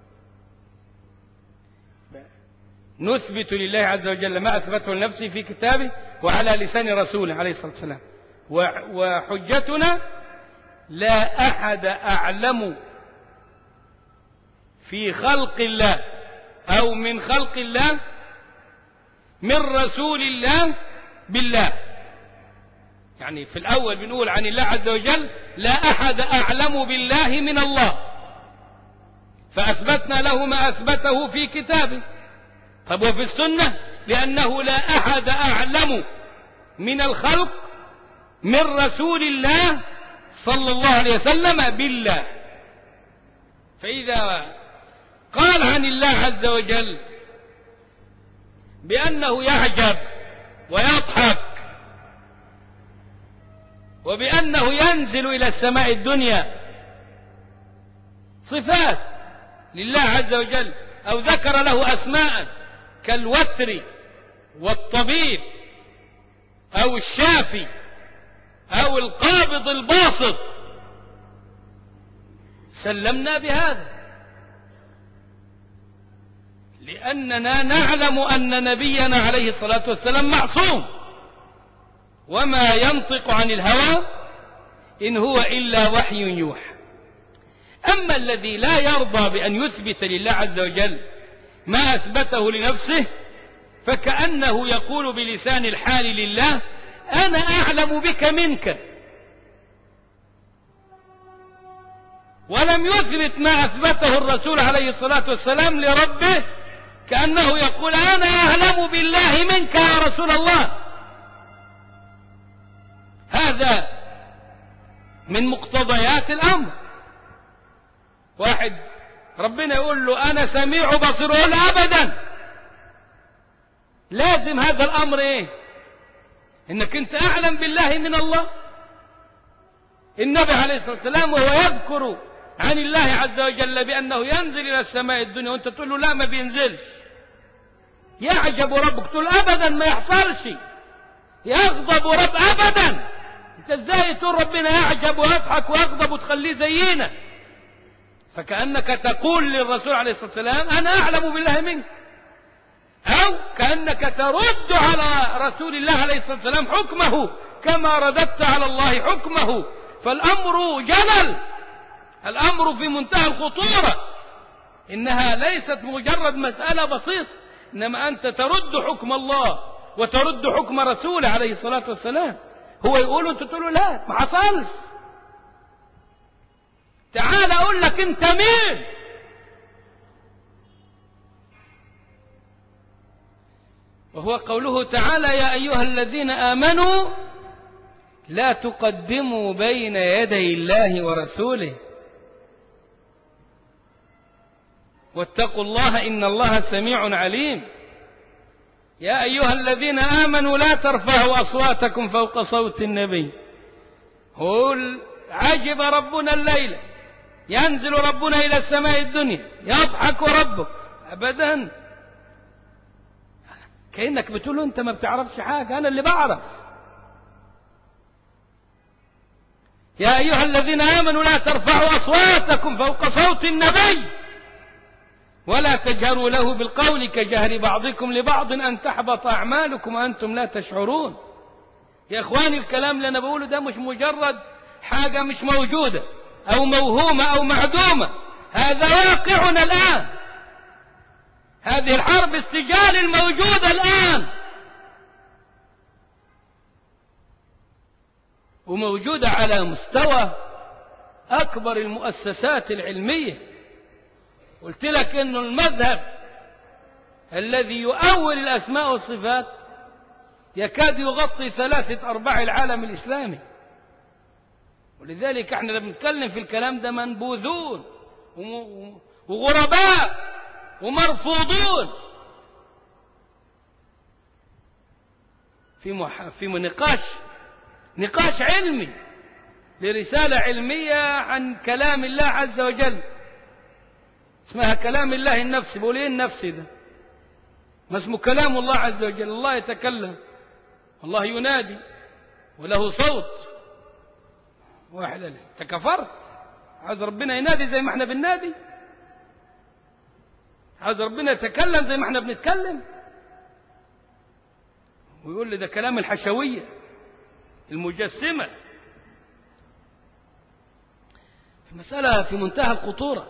نثبت لله عز وجل ما أثبته لنفسه في كتابه وعلى لسان رسوله عليه الصلاة والسلام. وحجتنا لا أحد أعلم في خلق الله أو من خلق الله من رسول الله بالله. يعني في الأول بنقول عن الله عز وجل لا أحد أعلم بالله من الله، فأثبتنا له ما أثبته في كتابه. طب وفي السنة لأنه لا أحد أعلم من الخلق من رسول الله صلى الله عليه وسلم بالله. فإذا قال عن الله عز وجل بأنه يعجب ويضحك وبأنه ينزل إلى السماء الدنيا، صفات لله عز وجل، أو ذكر له أسماء كالوتر والطبيب أو الشافي أو القابض الباسط، سلمنا بهذا لأننا نعلم أن نبينا عليه الصلاة والسلام معصوم وما ينطق عن الهوى إن هو إلا وحي يوحى. أما الذي لا يرضى بأن يثبت لله عز وجل ما أثبته لنفسه فكأنه يقول بلسان الحال لله أنا أعلم بك منك، ولم يثبت ما أثبته الرسول عليه الصلاة والسلام لربه، كأنه يقول أنا أعلم بالله منك يا رسول الله. هذا من مقتضيات الأمر. واحد ربنا يقول له أنا سميع بصير، يقول أبدا، لازم هذا الأمر إيه؟ إنك أنت أعلم بالله من الله. النبي عليه الصلاة والسلام وهو يذكر عن الله عز وجل بأنه ينزل إلى السماء الدنيا وأنت تقول له لا ما بينزلش، يعجب ربك، تقول أبدا ما يحصلش، يغضب رب أبدا. أنت إزاي تقول ربنا يعجب ويضحك ويغضب وتخليه زينا؟ فكأنك تقول للرسول عليه الصلاة والسلام أنا أعلم بالله منك، أو كأنك ترد على رسول الله عليه الصلاة والسلام حكمه كما رددت على الله حكمه. فالأمر جلل، الأمر في منتهى الخطورة، إنها ليست مجرد مسألة بسيطة، إنما أنت ترد حكم الله وترد حكم رسوله عليه الصلاة والسلام. هو يقول أنت تقول له لا ما حصلش، تعال أقول لك أنت مين. وهو قوله تعالى يا أيها الذين آمنوا لا تقدموا بين يدي الله ورسوله. واتقوا الله إن الله سميع عليم. يا أيها الذين آمنوا لا ترفعوا أصواتكم فوق صوت النبي. قل عجب ربنا الليلة ينزل ربنا إلى السماء الدنيا يضحك ربك أبدا. كأنك بتقول له أنت ما بتعرفش حاجة، أنا اللي بعرف. يا أيها الذين آمنوا لا ترفعوا أصواتكم فوق صوت النبي ولا تجهروا له بالقول كجهر بعضكم لبعض أن تحبط أعمالكم وأنتم لا تشعرون. يا إخواني الكلام اللي أنا بقوله ده مش مجرد حاجة مش موجودة أو موهومة أو معدومة، هذا واقعنا الآن. هذه الحرب السجال الموجودة الآن وموجودة على مستوى أكبر المؤسسات العلمية. قلت لك إنه المذهب الذي يؤول الأسماء والصفات يكاد يغطي ثلاثة أرباع العالم الإسلامي، ولذلك احنا لما بنتكلم في الكلام ده منبوذون وغرباء ومرفوضون في مح... في نقاش نقاش علمي لرسالة علمية عن كلام الله عز وجل اسمها كلام الله النفسي. بقول ايه النفسي ده؟ ما اسمه كلام الله عز وجل. الله يتكلم، الله ينادي وله صوت واحد. انت كفرت؟ عايز ربنا ينادي زي ما احنا بننادي؟ عايز ربنا يتكلم زي ما احنا بنتكلم؟ ويقول لي ده كلام الحشوية المجسمة. المسألة في منتهى الخطورة،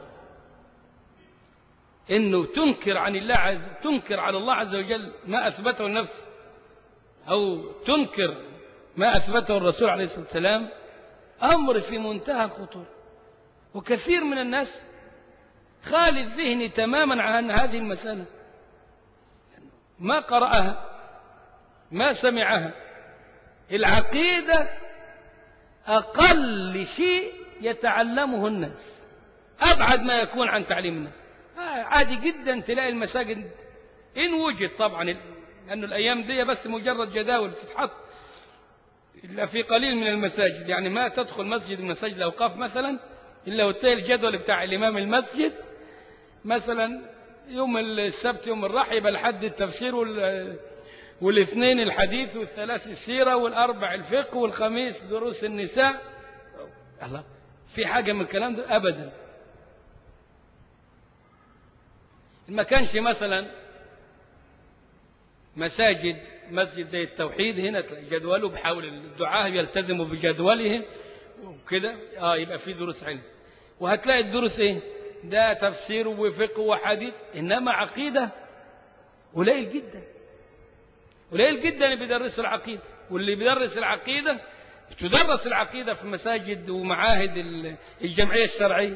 انه تنكر عن الله عز تنكر على الله عز وجل ما اثبته النفس او تنكر ما اثبته الرسول عليه الصلاة والسلام، امر في منتهى الخطورة. وكثير من الناس خالي الذهن تماما عن هذه المسألة، ما قرأها ما سمعها. العقيدة أقل شيء يتعلمه الناس، أبعد ما يكون عن تعليم الناس. عادي جدا تلاقي المساجد إن وجد طبعا، لأنه الأيام دي بس مجرد جداول تتحط إلا في قليل من المساجد، يعني ما تدخل مسجد من مساجد الأوقاف مثلا إلا وتلاقي الجدول بتاع الإمام المسجد مثلا يوم السبت يوم الراحة يبقى لحد التفسير وال والاثنين الحديث والثلاث السيرة والأربع الفقه والخميس دروس النساء. الله، في حاجة من الكلام ده؟ أبدا. ما كانش مثلا مساجد مسجد زي التوحيد هنا جدوله بحاول الدعاة يلتزموا بجدولهم وكده، اه يبقى في دروس علم، وهتلاقي الدروس ايه؟ ده تفسير وفقه وحديث، انما عقيدة قليل جدا قليل جدا اللي بيدرس العقيدة. واللي بيدرس العقيدة تدرس العقيدة في مساجد ومعاهد الجمعية الشرعية،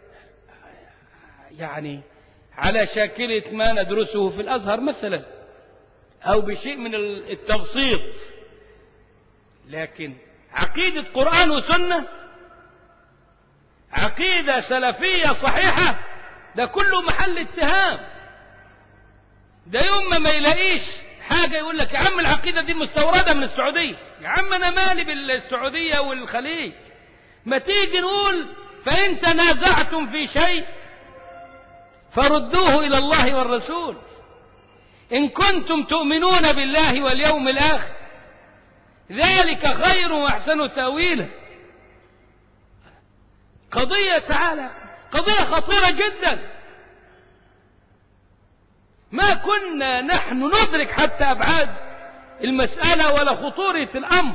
يعني على شاكلة ما ندرسه في الأزهر مثلا أو بشيء من التبسيط. لكن عقيدة قرآن وسنة، عقيدة سلفية صحيحة، ده كله محل اتهام. ده يوم ما يلاقيش حاجة يقول لك يا عم العقيدة دي مستوردة من السعودية، يا عم أنا مالي بالسعودية والخليج، ما تيجي نقول فإن تنازعتم في شيء فردوه إلى الله والرسول إن كنتم تؤمنون بالله واليوم الآخر، ذلك خير وأحسن تأويلا. قضية تعالى قضية خطيرة جدا، ما كنا نحن ندرك حتى أبعاد المسألة ولا خطورة الأمر.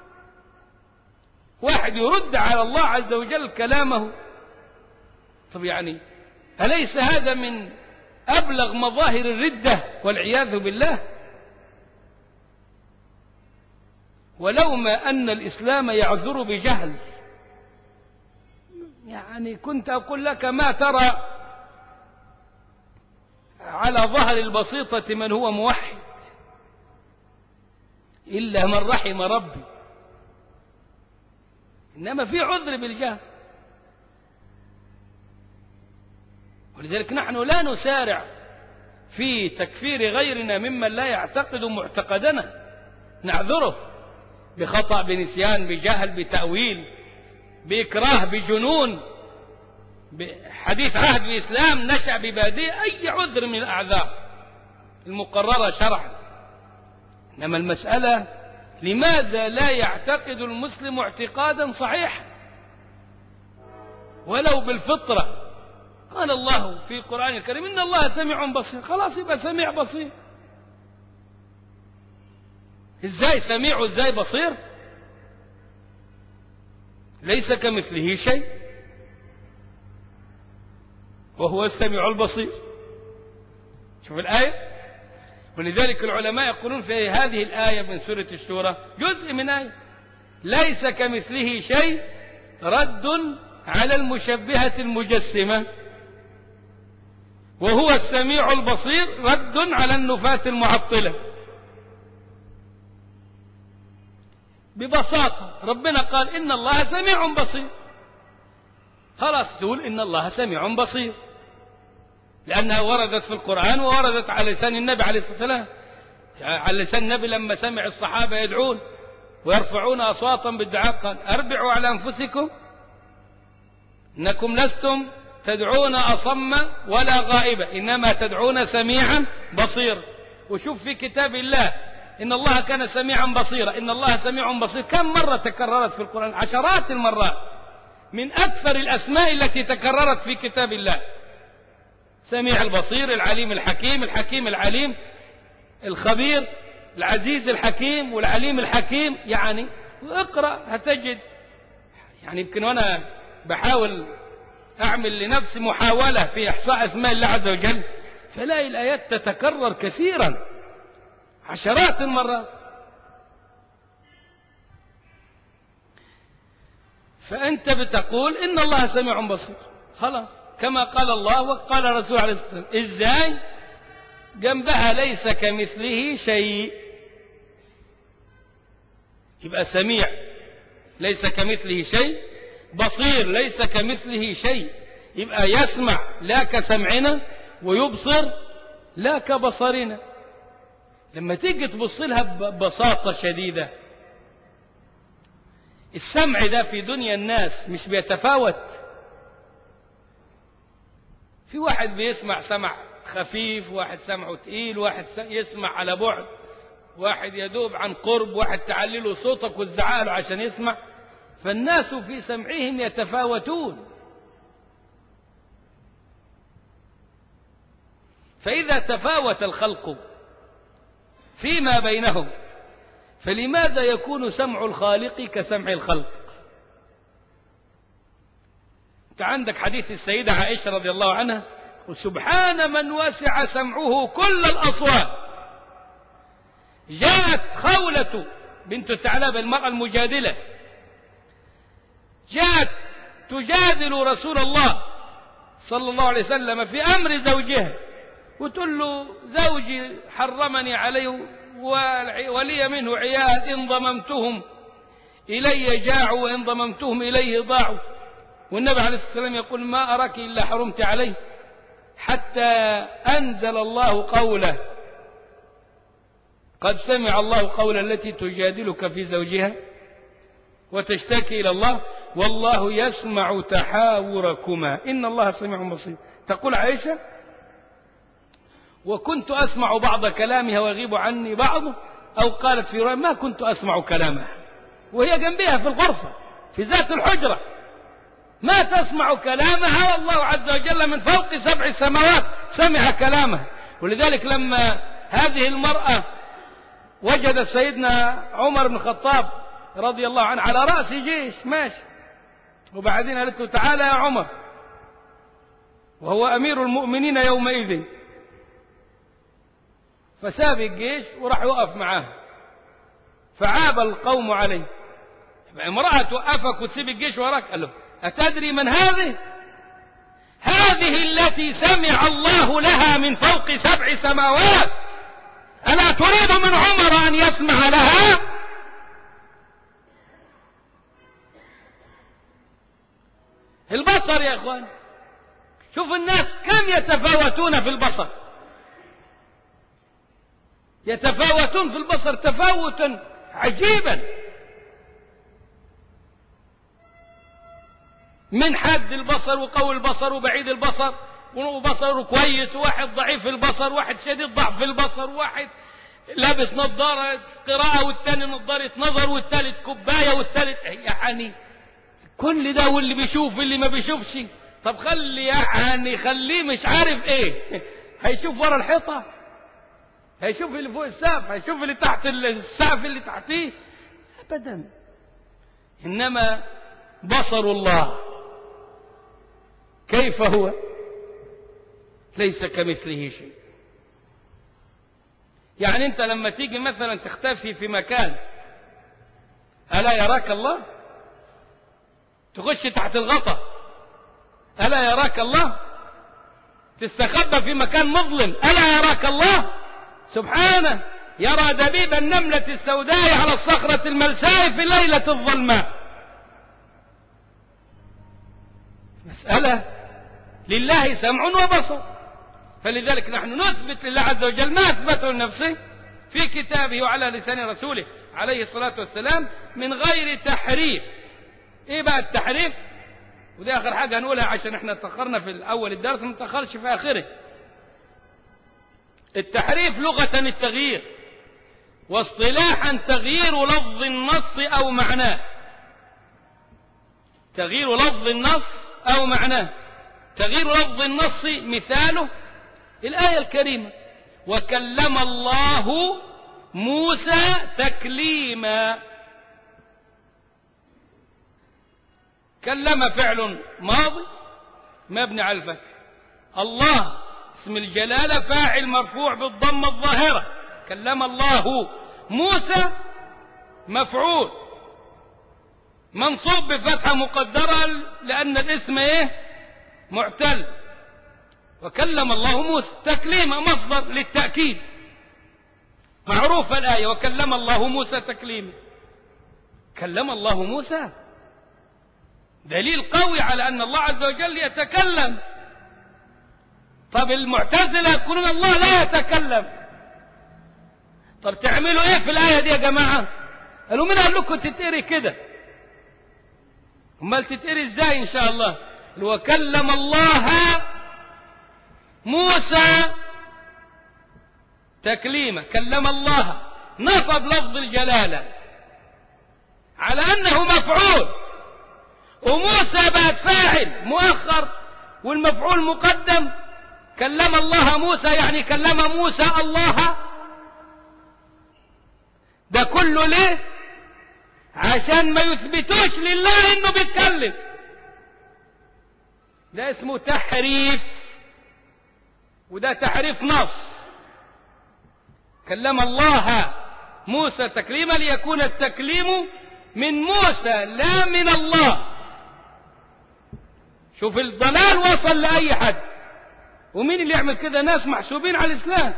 واحد يرد على الله عز وجل كلامه، طب يعني أليس هذا من أبلغ مظاهر الردة والعياذ بالله؟ ولو ما أن الإسلام يعذر بجهل، يعني كنت أقول لك ما ترى على ظهر البسيطة من هو موحد إلا من رحم ربي، إنما في عذر بالجهل. ولذلك نحن لا نسارع في تكفير غيرنا ممن لا يعتقد معتقدنا، نعذره بخطأ، بنسيان، بجهل، بتأويل، بإكراه، بجنون، بحديث عهد بإسلام، نشأ ببادية، أي عذر من الأعذار المقررة شرعا. إنما المسألة لماذا لا يعتقد المسلم اعتقادا صحيحا ولو بالفطرة؟ قال الله في القرآن الكريم إن الله سميع بصير، خلاص يبقى سميع بصير. إزاي سميع وإزاي بصير؟ ليس كمثله شيء وهو السميع البصير. شوف الآية. ولذلك العلماء يقولون في هذه الآية من سورة الشورى جزء من آية ليس كمثله شيء رد على المشبهة المجسمة، وهو السميع البصير رد على النفاة المعطلة. ببساطة ربنا قال إن الله سميع بصير، خلاص تقول إن الله سميع بصير، لأنها وردت في القرآن ووردت على لسان النبي عليه الصلاة والسلام. على لسان النبي لما سمع الصحابة يدعون ويرفعون أصواتهم بالدعاء قال أربعوا على أنفسكم إنكم لستم تدعون أصم ولا غائبة إنما تدعون سميعا بصيرا. وشوف في كتاب الله إن الله كان سميعا بصيرا، إن الله سميع بصير كم مرة تكررت في القرآن؟ عشرات المرات، من أكثر الأسماء التي تكررت في كتاب الله. سميع البصير، العليم الحكيم، الحكيم العليم، الخبير، العزيز الحكيم، والعليم الحكيم. يعني اقرأ هتجد، يعني يمكن وأنا بحاول أعمل لنفسي محاولة في إحصاء أسماء الله عز وجل فلاقي الآيات تتكرر كثيرا عشرات المرات. فأنت بتقول إن الله سميع بصير، خلاص كما قال الله وقال الرسول عليه الصلاة والسلام. إزاي؟ جنبها ليس كمثله شيء، يبقى سميع ليس كمثله شيء، بصير ليس كمثله شيء، يبقى يسمع لا كسمعنا ويبصر لا كبصرنا. لما تيجي تبص لها ببساطة شديدة، السمع ده في دنيا الناس مش بيتفاوت. في واحد بيسمع سمع خفيف، واحد سمعه تقيل، واحد يسمع على بعد، واحد يدوب عن قرب، واحد تعلله صوتك وتزعله عشان يسمع. فالناس في سمعهم يتفاوتون. فإذا تفاوت الخلق فيما بينهم فلماذا يكون سمع الخالق كسمع الخلق؟ انت عندك حديث السيدة عائشة رضي الله عنها وسبحان من وسع سمعه كل الأصوات. جاءت خولة بنت ثعلبة المرأة المجادلة، جاءت تجادل رسول الله صلى الله عليه وسلم في أمر زوجها، وتقول له زوجي حرمني عليه ولي منه عيال، إن ضممتهم إلي جاعوا وإن ضممتهم إليه ضاعوا. والنبي عليه الصلاة والسلام يقول ما أراك إلا حرمت عليه، حتى أنزل الله قوله قد سمع الله قول التي تجادلك في زوجها وتشتكي إلى الله والله يسمع تحاوركما إن الله سميع بصير. تقول عائشة وكنت أسمع بعض كلامها ويغيب عني بعضه، أو قالت في رواية ما كنت أسمع كلامها وهي جنبها في الغرفة في ذات الحجرة، ما تسمع كلامها والله عز وجل من فوق سبع سماوات سمع كلامها. ولذلك لما هذه المرأة وجدت سيدنا عمر بن الخطاب رضي الله عنه على رأس جيش ماشي، وبعدين قالت له تعالى يا عمر، وهو أمير المؤمنين يومئذ، فساب الجيش وراح يقف معاه، فعاب القوم عليه. امرأة توقفك وتسيب الجيش وراك؟ قال له أتدري من هذه؟ هذه التي سمع الله لها من فوق سبع سماوات، ألا تريد من عمر أن يسمع لها؟ البصر يا أخوان. شوف الناس كم يتفاوتون في البصر، يتفاوتون في البصر تفاوتا عجيبا، من حاد البصر وقوي البصر وبعيد البصر، وبصره كويس، وواحد ضعيف البصر، واحد شديد ضعف البصر، واحد لابس نظارة قراءة والتاني نظارة نظر والتالت كوباية والتالت يعني كل ده، واللي بيشوف واللي ما بيشوفش. طب خلي يعني خليه مش عارف ايه، هيشوف ورا الحيطة، هيشوف اللي فوق السقف، هيشوف اللي تحت السقف اللي تحتيه ابدا. انما بصر الله كيف هو؟ ليس كمثله شيء. يعني انت لما تيجي مثلا تختفي في مكان ألا يراك الله؟ تخش تحت الغطاء ألا يراك الله؟ تستخبى في مكان مظلم ألا يراك الله؟ سبحانه يرى دبيب النملة السوداء على الصخرة الملساء في ليلة الظلماء. مسألة لله سمع وبصر، فلذلك نحن نثبت لله عز وجل ما أثبته لنفسه في كتابه وعلى لسان رسوله عليه الصلاة والسلام من غير تحريف. ايه بقى التحريف؟ ودي آخر حاجة هنقولها عشان احنا اتأخرنا في الأول الدرس ما نتأخرش في آخره. التحريف لغة التغيير، واصطلاحا تغيير لفظ النص أو معناه. تغيير لفظ النص أو معناه. تغيير لفظ النص مثاله الآية الكريمة وكلم الله موسى تكليما. كلم فعل ماضي مبني على الفتح، الله اسم الجلالة فاعل مرفوع بالضمة الظاهرة، كلم الله موسى مفعول منصوب بفتحة مقدرة لأن الاسم ايه معتل. وكلم الله موسى تكليما مصدر للتأكيد، معروفة الآية وكلم الله موسى تكليما. كلم الله موسى دليل قوي على أن الله عز وجل يتكلم. طب المعتزلة يقولون الله لا يتكلم. طب تعملوا ايه في الآية دي يا جماعة؟ قالوا من قال لكم تتقري كده؟ امال تتقري ازاي ان شاء الله؟ وكلم الله موسى تكليما. كلم الله نصب لفظ الجلالة على أنه مفعول، وموسى بقت فاعل مؤخر والمفعول مقدم. كلم الله موسى يعني كلم موسى الله. ده كله ليه؟ عشان ما يثبتوش لله انه بيتكلم. ده اسمه تحريف، وده تحريف نص. كلم الله موسى تكليما ليكون التكليم من موسى لا من الله. شوف الضلال وصل لأي حد، ومين اللي يعمل كده؟ ناس محسوبين على الإسلام.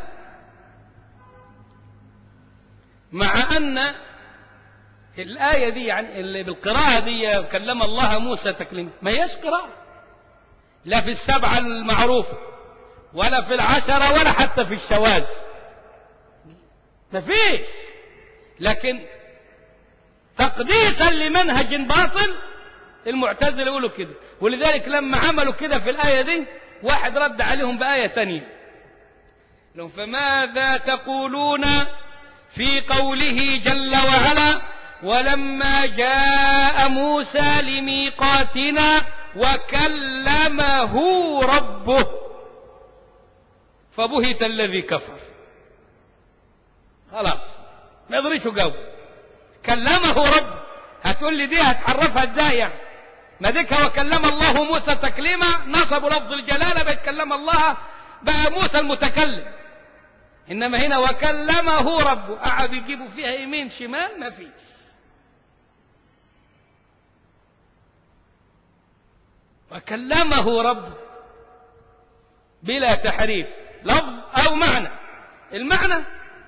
مع أن الآية دي يعني اللي بالقراءة دي كلم الله موسى تكليما ما هيش قراءة، لا في السبعة المعروفة ولا في العشرة ولا حتى في الشواذ، ما فيش. لكن تقديسا لمنهج باطل المعتزلة يقولوا كده. ولذلك لما عملوا كده في الآية دي واحد رد عليهم بآية تانية لهم فماذا تقولون في قوله جل وعلا ولما جاء موسى لميقاتنا وكلمه ربه فبهت الذي كفر. خلاص ما يدريش جو كلمه رب. هتقول لي دي هتحرفها ازاي يعني؟ ما ديك وكلم الله موسى تكليما نصبوا لفظ الجلالة بيتكلم الله بقى موسى المتكلم. انما هنا وكلمه رب قعدوا يجيبوا فيها يمين شمال ما فيش. وكلمه رب بلا تحريف لفظ او معنى. المعنى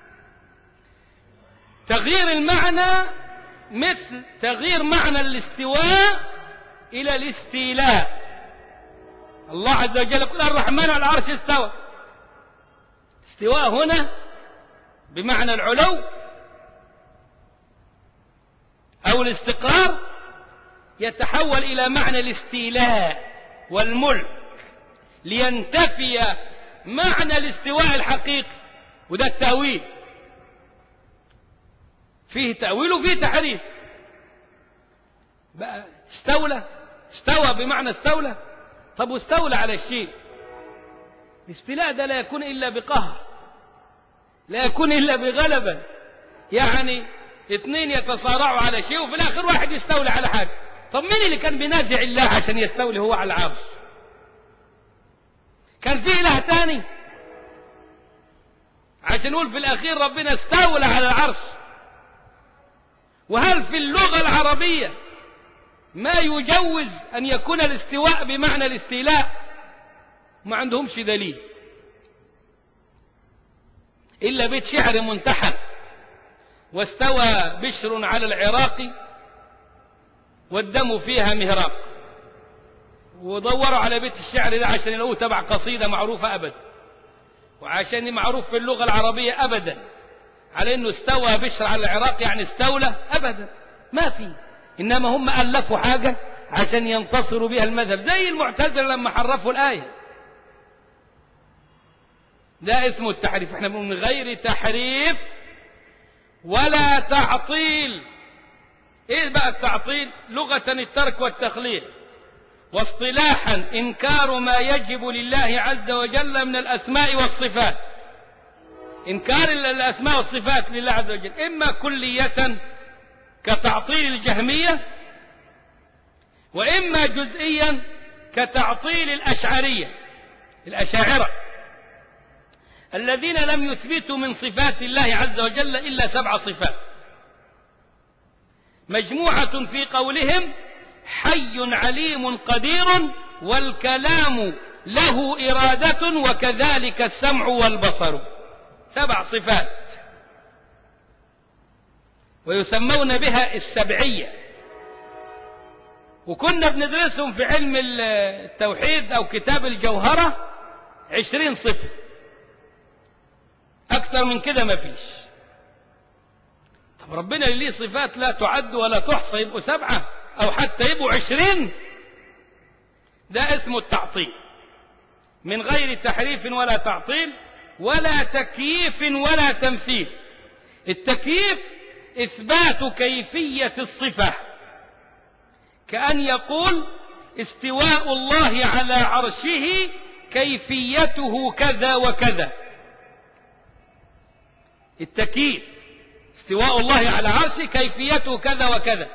تغيير المعنى مثل تغيير معنى الاستواء إلى الاستيلاء. الله عز وجل يقول الرحمن على العرش استوى. استواء هنا بمعنى العلو أو الاستقرار يتحول إلى معنى الاستيلاء والملك، لينتفي معنى الاستواء الحقيقي، وده التأويل. فيه تأويل وفيه تحريف. بقى استولى، استوى بمعنى استولى. طب واستولى على الشيء، الاستيلاء ده لا يكون إلا بقهر، لا يكون إلا بغلبة. يعني اثنين يتصارعوا على شيء وفي الآخر واحد يستولى على حاجة. طب مين اللي كان بينازع الله عشان يستولي هو على العرش؟ كان في إله تاني عشان نقول في الأخير ربنا استولى على العرش؟ وهل في اللغة العربية ما يجوز أن يكون الاستواء بمعنى الاستيلاء؟ ما عندهمش دليل إلا بيت شعر منتحل. واستوى بشر على العراق والدم فيها مهراق. ودوروا على بيت الشعر ده عشان يلاقوه تبع قصيدة معروفة أبدا، وعشان معروف في اللغة العربية أبدا على أنه استوى بشر على العراق يعني استولى، أبدا ما في. إنما هم ألفوا حاجة عشان ينتصروا بها المذهب، زي المعتزلة لما حرفوا الآية. ده اسمه التحريف. احنا من غير تحريف ولا تعطيل. ايه بقى التعطيل؟ لغة الترك والتخليل، واصطلاحا إنكار ما يجب لله عز وجل من الأسماء والصفات. إنكار الأسماء والصفات لله عز وجل إما كلية كتعطيل الجهمية، وإما جزئيا كتعطيل الأشعرية الأشاعرة الذين لم يثبتوا من صفات الله عز وجل إلا سبع صفات، مجموعة في قولهم حي عليم قدير والكلام له إرادة وكذلك السمع والبصر. سبع صفات ويسمون بها السبعية، وكنا بندرسهم في علم التوحيد أو كتاب الجوهرة عشرين صفة. أكثر من كده ما فيش. طب ربنا ليه صفات لا تعد ولا تحصى يبقوا سبعة أو حتى يبقوا عشرين؟ ده اسمه التعطيل من غير تحريف ولا تعطيل ولا تكييف ولا تمثيل. التكييف إثبات كيفية الصفة، كأن يقول استواء الله على عرشه كيفيته كذا وكذا. التكييف استواء الله على عرشه كيفيته كذا وكذا.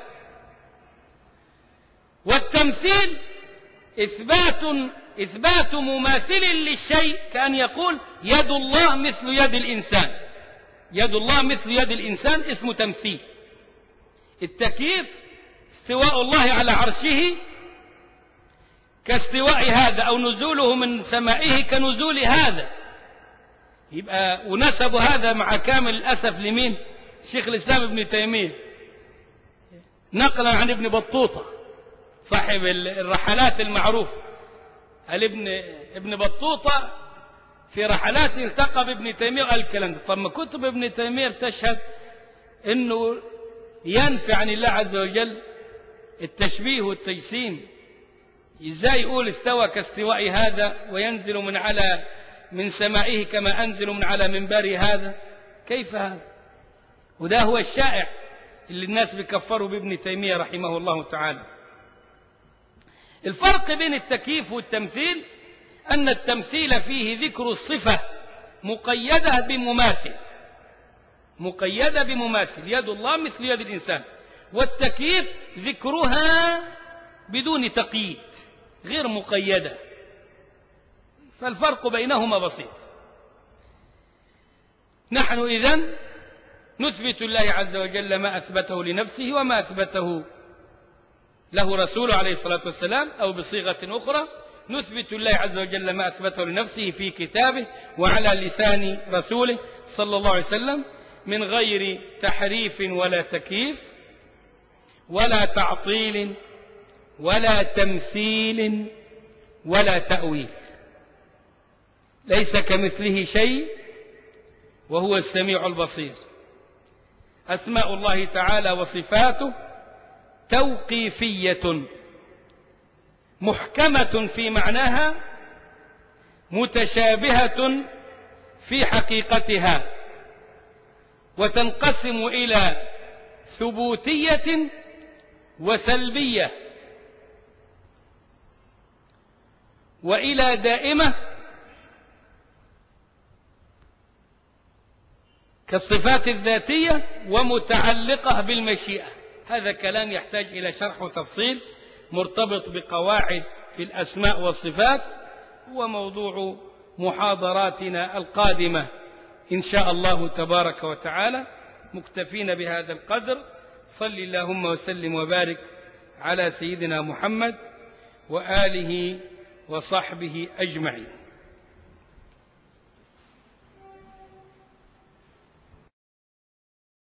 والتمثيل إثبات إثبات مماثل للشيء، كأن يقول يد الله مثل يد الإنسان. يد الله مثل يد الإنسان اسمه تمثيل. التكييف استواء الله على عرشه كاستواء هذا، أو نزوله من سمائه كنزول هذا. يبقى ونسب هذا مع كامل الأسف لمين؟ شيخ الإسلام ابن تيمية، نقلا عن ابن بطوطة صاحب الرحلات المعروف. ابن ابن بطوطة في رحلات التقى بابن تيمية وقال الكلام ده. طب ما كتب ابن تيمية بتشهد انه ينفي عن الله عز وجل التشبيه والتجسيم. ازاي يقول استوى كاستواء هذا وينزل من على من سمائه كما أنزل من على منبر هذا؟ كيف هذا؟ وده هو الشائع اللي الناس بيكفروا بابن تيمية رحمه الله تعالى. الفرق بين التكييف والتمثيل أن التمثيل فيه ذكر الصفة مقيدة بمماثل، مقيدة بمماثل، يد الله مثل يد الإنسان. والتكييف ذكرها بدون تقييد غير مقيدة، فالفرق بينهما بسيط. نحن إذن نثبت الله عز وجل ما أثبته لنفسه وما أثبته له رسوله عليه الصلاة والسلام، أو بصيغة أخرى نثبت الله عز وجل ما أثبته لنفسه في كتابه وعلى لسان رسوله صلى الله عليه وسلم من غير تحريف ولا تكييف ولا تعطيل ولا تمثيل ولا تأويل، ليس كمثله شيء وهو السميع البصير. أسماء الله تعالى وصفاته توقيفية محكمة في معناها، متشابهة في حقيقتها، وتنقسم إلى ثبوتية وسلبية، وإلى دائمة كالصفات الذاتية، ومتعلقة بالمشيئة. هذا كلام يحتاج إلى شرح وتفصيل مرتبط بقواعد في الأسماء والصفات، هو موضوع محاضراتنا القادمة إن شاء الله تبارك وتعالى. مكتفين بهذا القدر. صل اللهم وسلم وبارك على سيدنا محمد وآله وصحبه أجمعين.